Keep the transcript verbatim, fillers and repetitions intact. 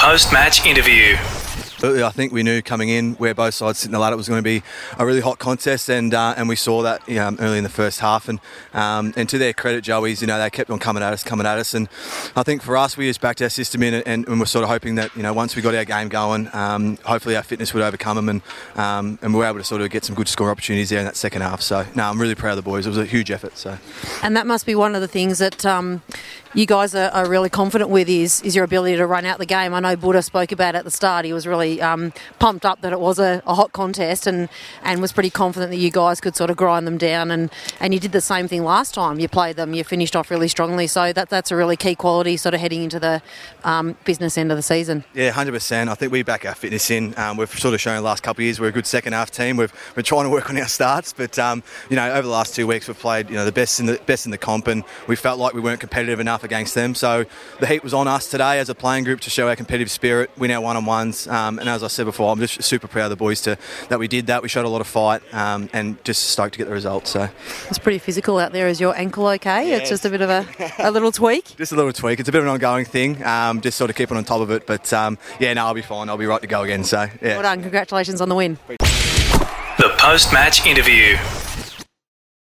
post-match interview. I think we knew coming in where both sides sit in the ladder, it was going to be a really hot contest, and uh, and we saw that you know, early in the first half. And um, and to their credit, Joey's, you know, they kept on coming at us, coming at us. And I think for us, we just backed our system in, and, and we're sort of hoping that you know once we got our game going, um, hopefully our fitness would overcome them, and um, and we were able to sort of get some good score opportunities there in that second half. So no, I'm really proud of the boys. It was a huge effort. So. And that must be one of the things that um, you guys are, are really confident with is is your ability to run out the game. I know Buddha spoke about it at the start. He was really um, pumped up that it was a, a hot contest and, and was pretty confident that you guys could sort of grind them down, and, and you did the same thing last time you played them. You finished off really strongly, so that that's a really key quality sort of heading into the um, business end of the season. Yeah, one hundred percent. I think we back our fitness in. Um, we've sort of shown the last couple of years we're a good second half team. We've we're trying to work on our starts, but um, you know over the last two weeks we've played you know the best in the best in the comp, and we felt like we weren't competitive enough against them. So the heat was on us today as a playing group to show our competitive spirit, win our one-on-ones, um, and as I said before, I'm just super proud of the boys to that we did that. We showed a lot of fight, um, and just stoked to get the result. So it's pretty physical out there. Is your ankle okay? Yeah, it's just a bit of a, a little tweak. Just a little tweak. It's a bit of an ongoing thing. Um, just sort of keeping on top of it. But um, yeah, no, I'll be fine. I'll be right to go again. So yeah. Well done. Congratulations on the win. The post-match interview.